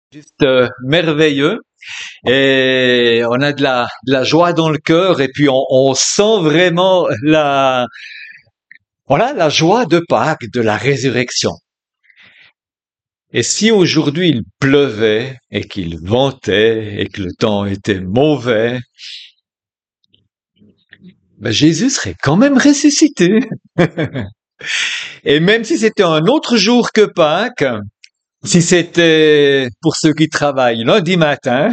Juste merveilleux et on a de la joie dans le cœur et puis on sent vraiment la joie de Pâques, de la résurrection. Et si aujourd'hui il pleuvait et qu'il ventait et que le temps était mauvais, ben Jésus serait quand même ressuscité. Et même si c'était un autre jour que Pâques, si c'était pour ceux qui travaillent lundi matin,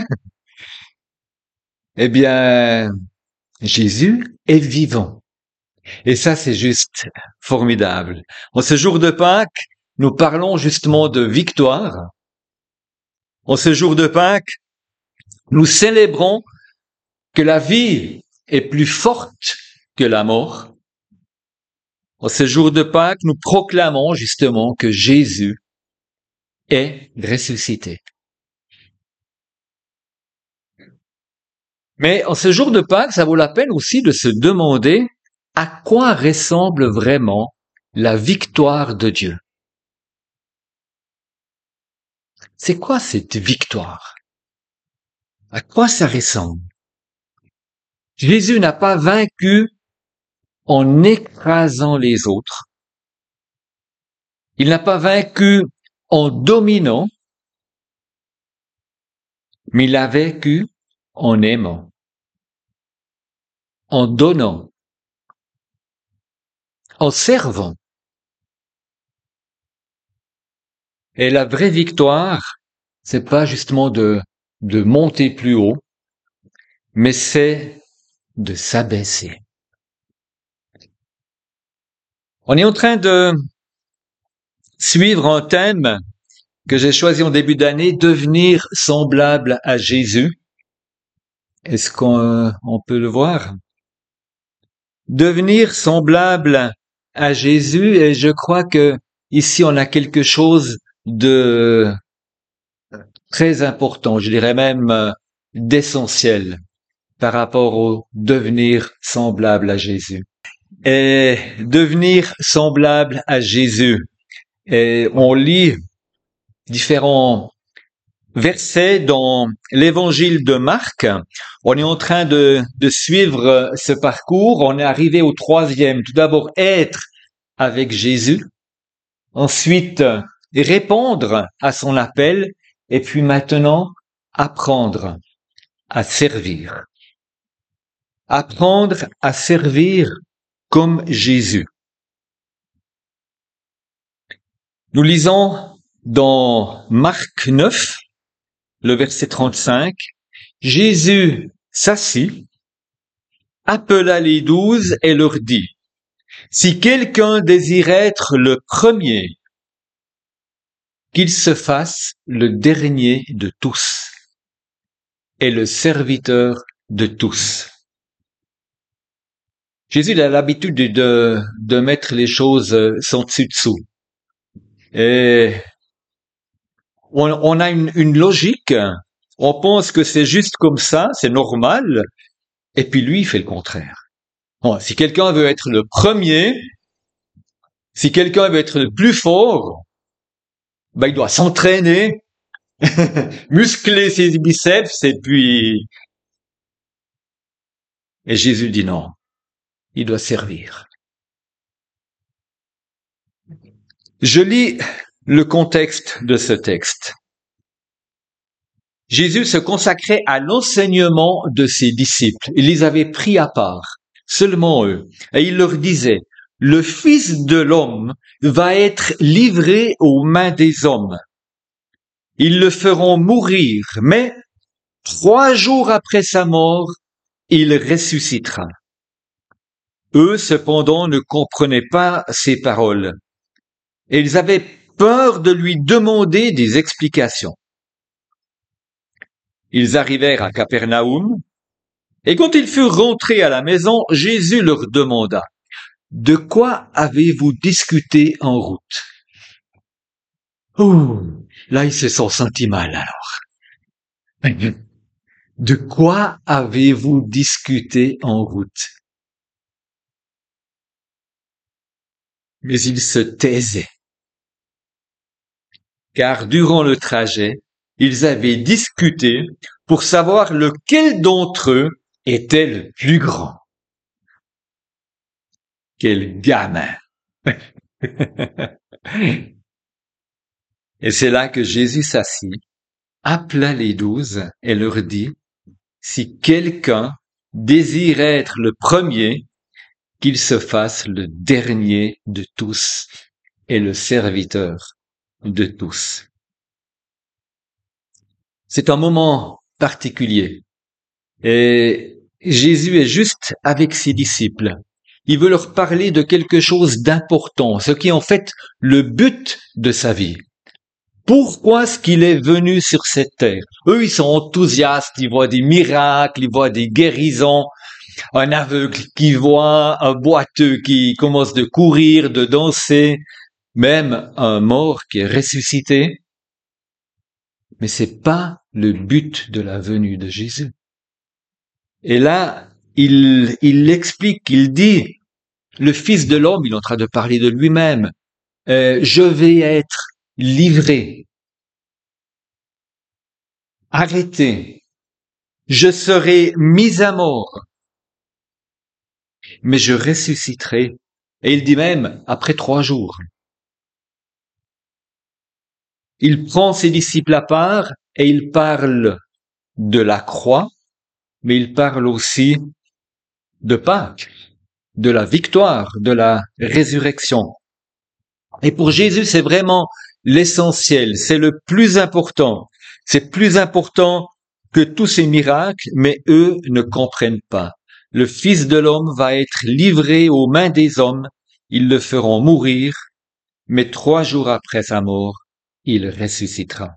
eh bien Jésus est vivant. Et ça, c'est juste formidable. En ce jour de Pâques, nous parlons justement de victoire. En ce jour de Pâques, nous célébrons que la vie est plus forte que la mort. En ce jour de Pâques, nous proclamons justement que Jésus est ressuscité. Mais en ce jour de Pâques, ça vaut la peine aussi de se demander à quoi ressemble vraiment la victoire de Dieu. C'est quoi cette victoire? À quoi ça ressemble? Jésus n'a pas vaincu en écrasant les autres. Il n'a pas vaincu en dominant, mais il a vaincu en aimant, en donnant, en servant. Et la vraie victoire, c'est pas justement de monter plus haut, mais c'est de s'abaisser. On est en train de suivre un thème que j'ai choisi en début d'année, devenir semblable à Jésus. Est-ce qu'on peut le voir? Devenir semblable à Jésus, et je crois que ici on a quelque chose de très important, je dirais même d'essentiel par rapport au devenir semblable à Jésus. Et devenir semblable à Jésus. Et on lit différents versets dans l'évangile de Marc. On est en train de suivre ce parcours. On est arrivé au 3e. Tout d'abord, être avec Jésus. Ensuite, répondre à son appel. Et puis maintenant, apprendre à servir. Apprendre à servir comme Jésus. Nous lisons dans Marc 9, le verset 35, Jésus s'assit, appela les 12 et leur dit, si quelqu'un désire être le premier, qu'il se fasse le dernier de tous et le serviteur de tous. Jésus il a l'habitude de mettre les choses sans dessus-dessous. Et on a une logique, on pense que c'est juste comme ça, c'est normal, et puis lui, il fait le contraire. Bon, si quelqu'un veut être le premier, si quelqu'un veut être le plus fort, ben il doit s'entraîner, muscler ses biceps, et Jésus dit non, il doit servir. Je lis le contexte de ce texte. Jésus se consacrait à l'enseignement de ses disciples. Il les avait pris à part, seulement eux. Et il leur disait, le Fils de l'homme va être livré aux mains des hommes. Ils le feront mourir, mais 3 jours après sa mort, il ressuscitera. Eux, cependant, ne comprenaient pas ces paroles. Et ils avaient peur de lui demander des explications. Ils arrivèrent à Capernaum, et quand ils furent rentrés à la maison, Jésus leur demanda, « De quoi avez-vous discuté en route ?» Oh, là, ils se sont sentis mal alors. De quoi avez-vous discuté en route? Mais ils se taisaient, car durant le trajet, ils avaient discuté pour savoir lequel d'entre eux était le plus grand. Quel gamin! Et c'est là que Jésus s'assit, appela les 12 et leur dit, si quelqu'un désire être le premier, qu'il se fasse le dernier de tous et le serviteur de tous. C'est un moment particulier et Jésus est juste avec ses disciples. Il veut leur parler de quelque chose d'important, ce qui est en fait le but de sa vie. Pourquoi est-ce qu'il est venu sur cette terre? Eux, ils sont enthousiastes, ils voient des miracles, ils voient des guérisons, un aveugle qui voit, un boiteux qui commence de courir, de danser, même un mort qui est ressuscité. Mais c'est pas le but de la venue de Jésus. Et là, il l'explique, il dit, le Fils de l'homme, il est en train de parler de lui-même, je vais être livré, arrêté, je serai mis à mort, mais je ressusciterai. Et il dit même, après 3 jours. Il prend ses disciples à part et il parle de la croix, mais il parle aussi de Pâques, de la victoire, de la résurrection. Et pour Jésus, c'est vraiment l'essentiel, c'est le plus important. C'est plus important que tous ces miracles, mais eux ne comprennent pas. Le Fils de l'homme va être livré aux mains des hommes, ils le feront mourir, mais 3 jours après sa mort, il ressuscitera.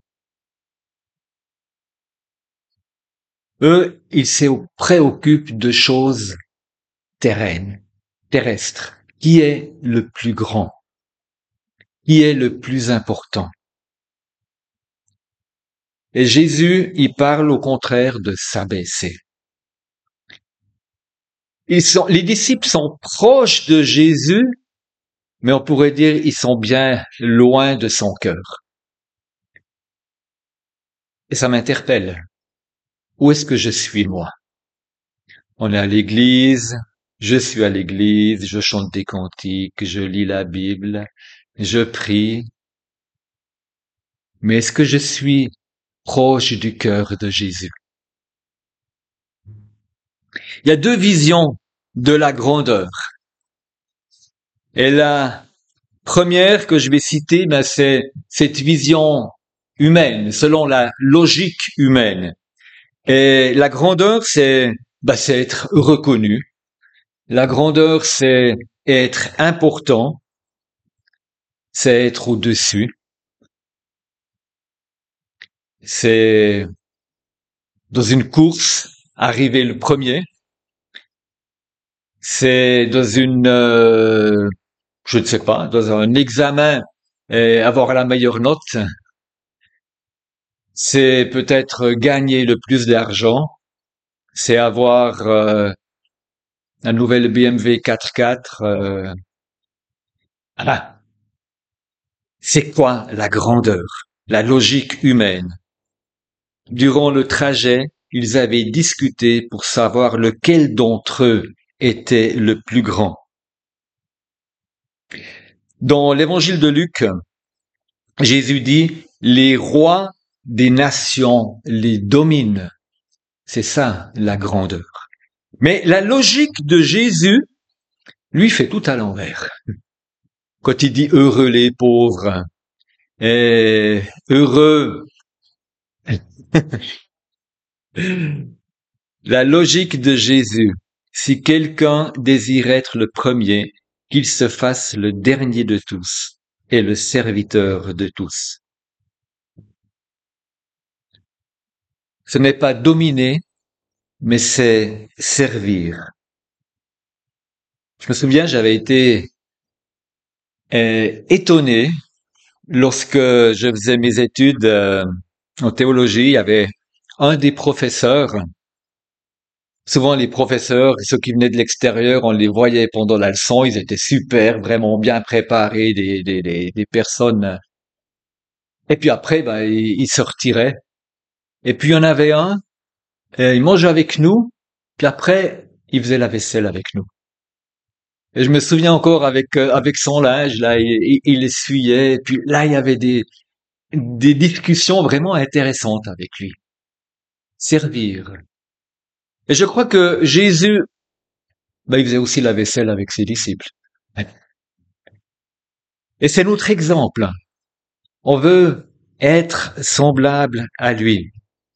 Eux, ils se préoccupent de choses terrestres. Qui est le plus grand? Qui est le plus important? Et Jésus, il parle au contraire de s'abaisser. Les disciples sont proches de Jésus, mais on pourrait dire ils sont bien loin de son cœur. Et ça m'interpelle. Où est-ce que je suis, moi? On est à l'église, je suis à l'église, je chante des cantiques, je lis la Bible, je prie. Mais est-ce que je suis proche du cœur de Jésus? Il y a 2 visions de la grandeur. Et la première que je vais citer, c'est cette vision humaine, selon la logique humaine. Et la grandeur, c'est être reconnu. La grandeur, c'est être important. C'est être au-dessus. C'est, dans une course, arriver le premier. C'est dans une, je ne sais pas, dans un examen, avoir la meilleure note. C'est peut-être gagner le plus d'argent. C'est avoir un nouvel BMW 4x4. Ah, c'est quoi la grandeur, la logique humaine? Durant le trajet, ils avaient discuté pour savoir lequel d'entre eux était le plus grand. Dans l'évangile de Luc, Jésus dit, les rois des nations les dominent. C'est ça, la grandeur. Mais la logique de Jésus, lui, fait tout à l'envers. Quand il dit heureux les pauvres, et heureux, la logique de Jésus, si quelqu'un désire être le premier, qu'il se fasse le dernier de tous et le serviteur de tous. Ce n'est pas dominer, mais c'est servir. Je me souviens, j'avais été étonné lorsque je faisais mes études en théologie. Il y avait un des professeurs. Souvent, les professeurs, ceux qui venaient de l'extérieur, on les voyait pendant la leçon. Ils étaient super, vraiment bien préparés, des personnes. Et puis après, ils se retiraient. Et puis il y en avait un, il mangeait avec nous, puis après, il faisait la vaisselle avec nous. Et je me souviens encore avec son linge, là, il essuyait, et puis là, il y avait des discussions vraiment intéressantes avec lui. Servir. Et je crois que Jésus, il faisait aussi la vaisselle avec ses disciples. Et c'est notre exemple. On veut être semblable à lui.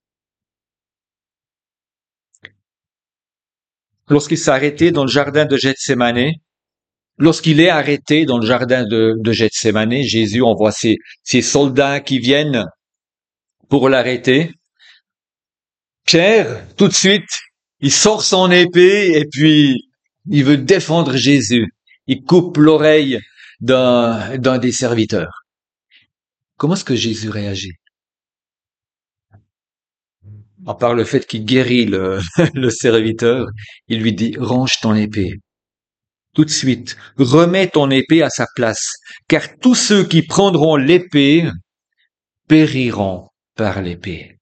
Lorsqu'il s'est arrêté dans le jardin de Gethsémané, lorsqu'il est arrêté dans le jardin de Gethsémané, Jésus envoie ses soldats qui viennent pour l'arrêter. Pierre, tout de suite, il sort son épée et puis il veut défendre Jésus. Il coupe l'oreille d'un des serviteurs. Comment est-ce que Jésus réagit? À part le fait qu'il guérit le serviteur, il lui dit, range ton épée. Tout de suite, remets ton épée à sa place, car tous ceux qui prendront l'épée périront par l'épée.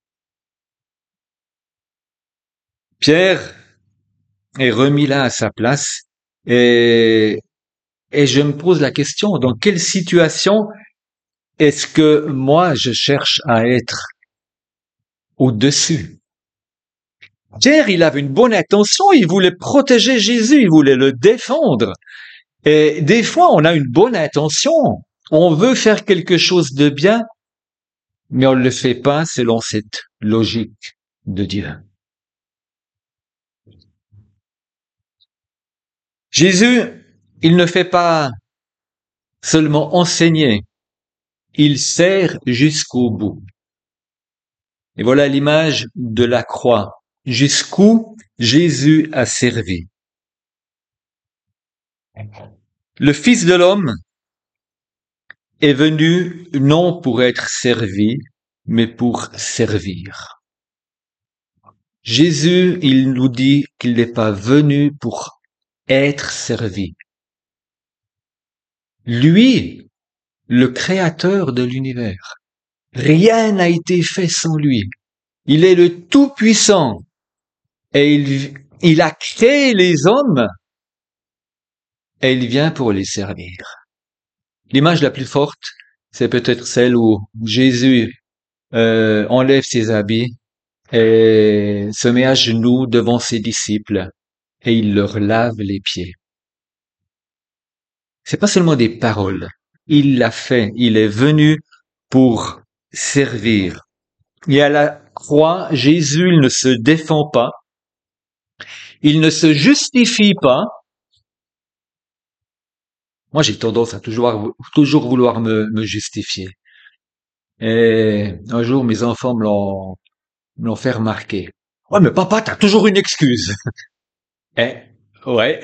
Pierre est remis là à sa place et, et je me pose la question, dans quelle situation est-ce que moi je cherche à être au-dessus? Pierre, il avait une bonne intention, il voulait protéger Jésus, il voulait le défendre. Et des fois, on a une bonne intention, on veut faire quelque chose de bien, mais on ne le fait pas selon cette logique de Dieu. Jésus, il ne fait pas seulement enseigner, il sert jusqu'au bout. Et voilà l'image de la croix, jusqu'où Jésus a servi. Le Fils de l'homme est venu non pour être servi, mais pour servir. Jésus, il nous dit qu'il n'est pas venu pour être servi. Lui, le créateur de l'univers, rien n'a été fait sans lui. Il est le Tout-Puissant et il a créé les hommes et il vient pour les servir. L'image la plus forte, c'est peut-être celle où Jésus enlève ses habits et se met à genoux devant ses disciples et il leur lave les pieds. C'est pas seulement des paroles. Il l'a fait. Il est venu pour servir. Et à la croix, Jésus, il ne se défend pas. Il ne se justifie pas. Moi, j'ai tendance à toujours vouloir me justifier. Et un jour, mes enfants me l'ont fait remarquer. Ouais, mais papa, t'as toujours une excuse. Eh, ouais.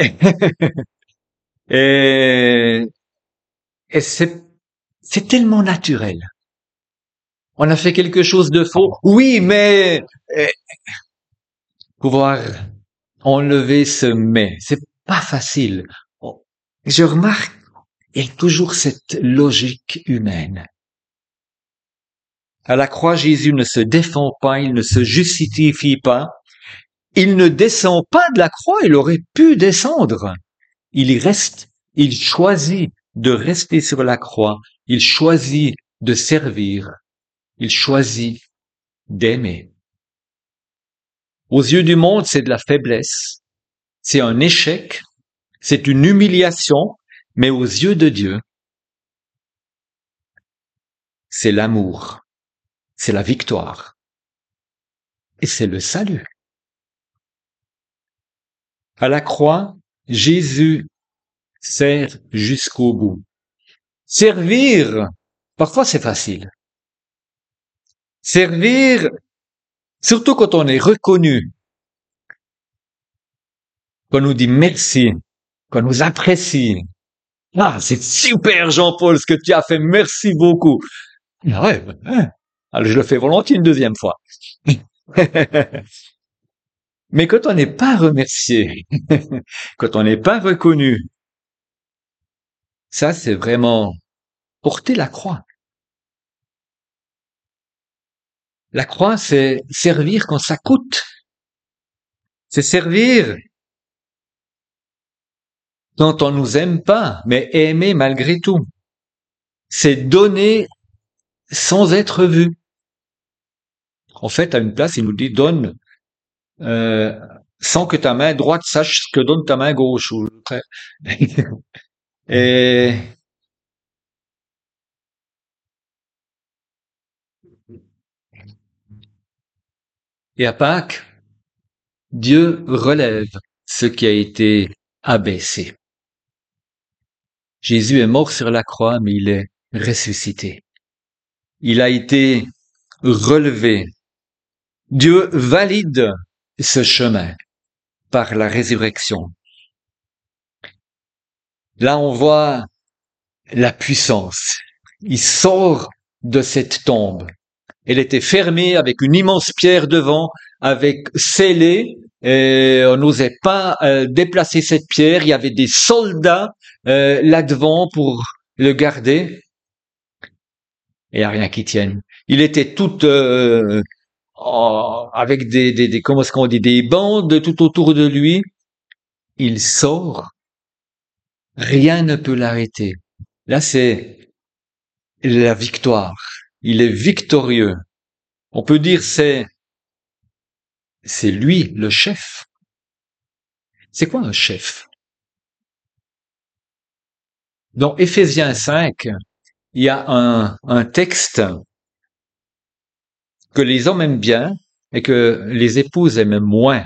Et, et c'est tellement naturel. On a fait quelque chose de faux. Oui, mais pouvoir enlever ce mais, c'est pas facile. Je remarque, il y a toujours cette logique humaine. À la croix, Jésus ne se défend pas, il ne se justifie pas. Il ne descend pas de la croix, il aurait pu descendre. Il y reste, il choisit de rester sur la croix, il choisit de servir, il choisit d'aimer. Aux yeux du monde, c'est de la faiblesse, c'est un échec, c'est une humiliation, mais aux yeux de Dieu, c'est l'amour, c'est la victoire et c'est le salut. À la croix, Jésus sert jusqu'au bout. Servir, parfois c'est facile. Servir, surtout quand on est reconnu, qu'on nous dit merci, qu'on nous apprécie. Ah, c'est super Jean-Paul ce que tu as fait, merci beaucoup. Ah ouais, alors je le fais volontiers une deuxième fois. Mais quand on n'est pas remercié, quand on n'est pas reconnu, ça c'est vraiment porter la croix. La croix, c'est servir quand ça coûte. C'est servir quand on nous aime pas, mais aimer malgré tout. C'est donner sans être vu. En fait, à une place, il nous dit donne euh, sans que ta main droite sache ce que donne ta main gauche. Et, et à Pâques, Dieu relève ce qui a été abaissé. Jésus est mort sur la croix, mais il est ressuscité. Il a été relevé. Dieu valide ce chemin par la résurrection. Là, on voit la puissance. Il sort de cette tombe. Elle était fermée avec une immense pierre devant, avec scellée, et on n'osait pas déplacer cette pierre. Il y avait des soldats là devant pour le garder. Et il n'y a rien qui tienne. Il était tout avec des comment est-ce qu'on dit, des bandes tout autour de lui. Il sort, rien ne peut l'arrêter. Là, c'est la victoire. Il est victorieux. On peut dire c'est lui le chef. C'est quoi un chef? Dans Éphésiens 5, il y a un texte que les hommes aiment bien et que les épouses aiment moins.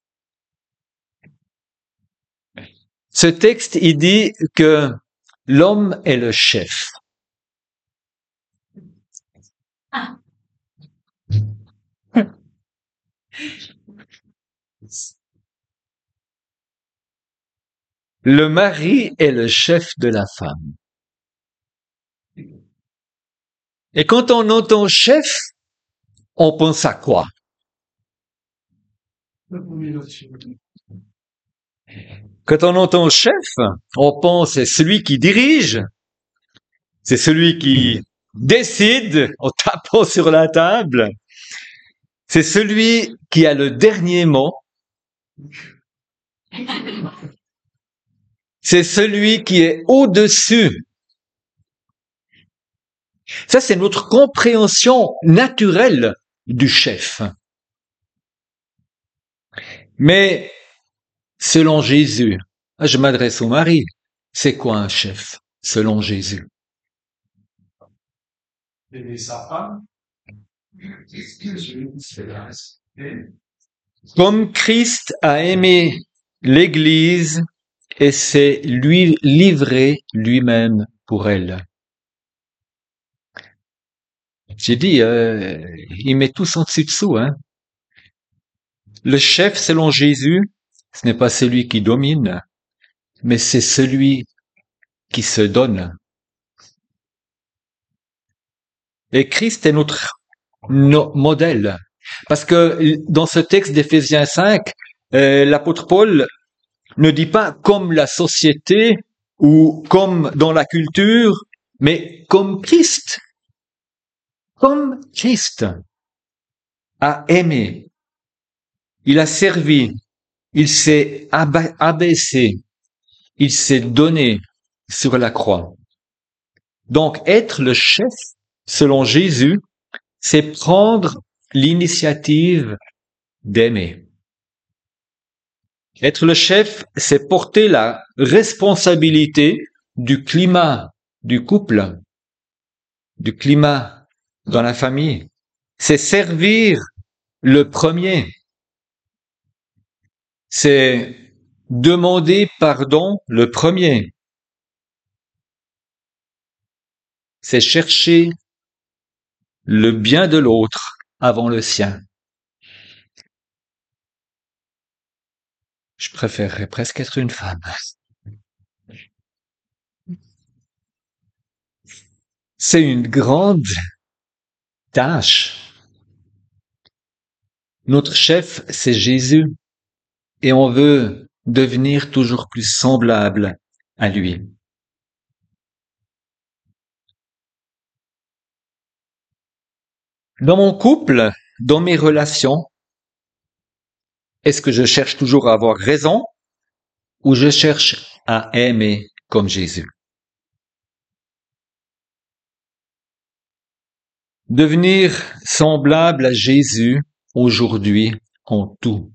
Ce texte, il dit que l'homme est le chef. Le mari est le chef de la femme. Et quand on entend chef, on pense à quoi? Quand on entend chef, on pense à celui qui dirige, c'est celui qui décide en tapant sur la table, c'est celui qui a le dernier mot, c'est celui qui est au-dessus. Ça, c'est notre compréhension naturelle du chef. Mais selon Jésus, je m'adresse au mari, c'est quoi un chef selon Jésus? Aimer sa femme. Comme Christ a aimé l'Église et s'est lui livré lui-même pour elle. J'ai dit, il met tous en dessous, hein. Le chef, selon Jésus, ce n'est pas celui qui domine, mais c'est celui qui se donne. Et Christ est notre modèle. Parce que dans ce texte d'Éphésiens 5, l'apôtre Paul ne dit pas comme la société ou comme dans la culture, mais comme Christ. Comme Christ a aimé. Il a servi. Il s'est abaissé. Il s'est donné sur la croix. Donc, être le chef, selon Jésus, c'est prendre l'initiative d'aimer. Être le chef, c'est porter la responsabilité du climat du couple, du climat dans la famille. C'est servir le premier. C'est demander pardon le premier. C'est chercher le bien de l'autre avant le sien. Je préférerais presque être une femme. C'est une grande tâche. Notre chef, c'est Jésus, et on veut devenir toujours plus semblable à lui. Dans mon couple, dans mes relations, est-ce que je cherche toujours à avoir raison ou je cherche à aimer comme Jésus? Devenir semblable à Jésus aujourd'hui en tout.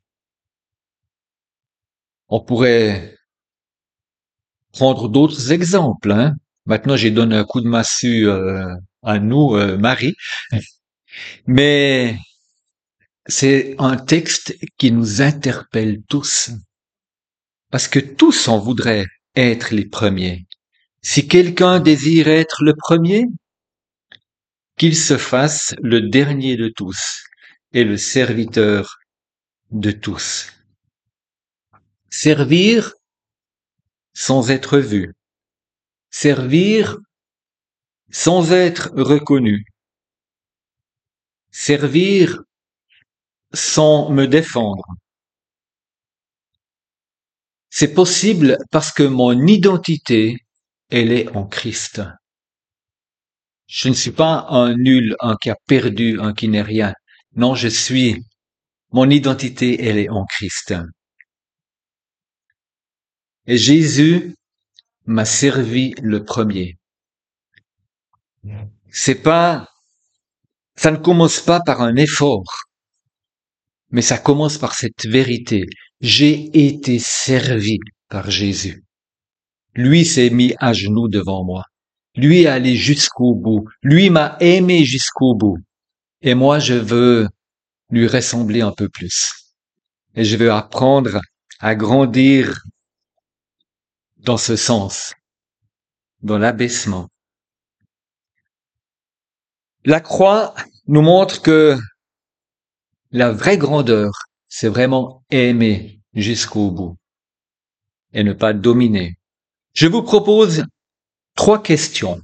On pourrait prendre d'autres exemples, hein. Maintenant, j'ai donné un coup de massue à nous, Marie, mais c'est un texte qui nous interpelle tous, parce que tous on voudrait être les premiers. Si quelqu'un désire être le premier, qu'il se fasse le dernier de tous et le serviteur de tous. Servir sans être vu. Servir sans être reconnu. Servir sans me défendre. C'est possible parce que mon identité, elle est en Christ. Je ne suis pas un nul, un qui a perdu, un qui n'est rien. Non, mon identité, elle est en Christ. Et Jésus m'a servi le premier. Ça ne commence pas par un effort, mais ça commence par cette vérité. J'ai été servi par Jésus. Lui s'est mis à genoux devant moi. Lui est allé jusqu'au bout. Lui m'a aimé jusqu'au bout. Et moi, je veux lui ressembler un peu plus. Et je veux apprendre à grandir dans ce sens, dans l'abaissement. La croix nous montre que la vraie grandeur, c'est vraiment aimer jusqu'au bout et ne pas dominer. Je vous propose 3 questions.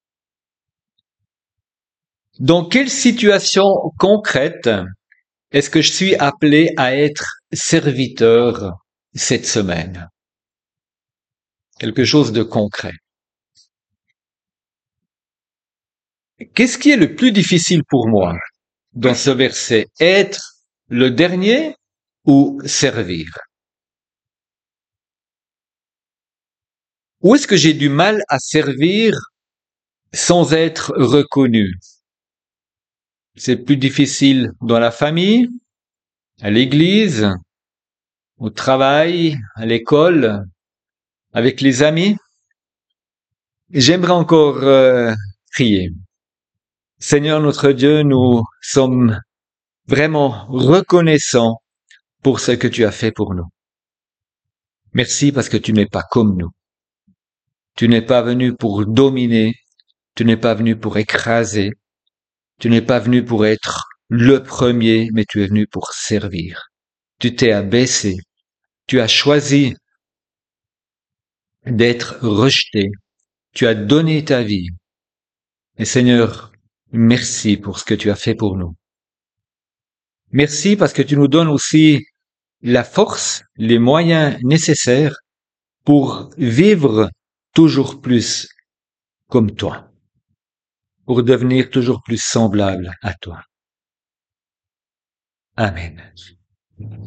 Dans quelle situation concrète est-ce que je suis appelé à être serviteur cette semaine? Quelque chose de concret. Qu'est-ce qui est le plus difficile pour moi dans ce verset? Être le dernier ou servir? Où est-ce que j'ai du mal à servir sans être reconnu? C'est plus difficile dans la famille, à l'église, au travail, à l'école, avec les amis. J'aimerais encore prier. Seigneur notre Dieu, nous sommes vraiment reconnaissants pour ce que tu as fait pour nous. Merci parce que tu n'es pas comme nous. Tu n'es pas venu pour dominer, tu n'es pas venu pour écraser, tu n'es pas venu pour être le premier, mais tu es venu pour servir. Tu t'es abaissé, tu as choisi d'être rejeté, tu as donné ta vie. Et Seigneur, merci pour ce que tu as fait pour nous. Merci parce que tu nous donnes aussi la force, les moyens nécessaires pour vivre toujours plus comme toi, pour devenir toujours plus semblable à toi. Amen.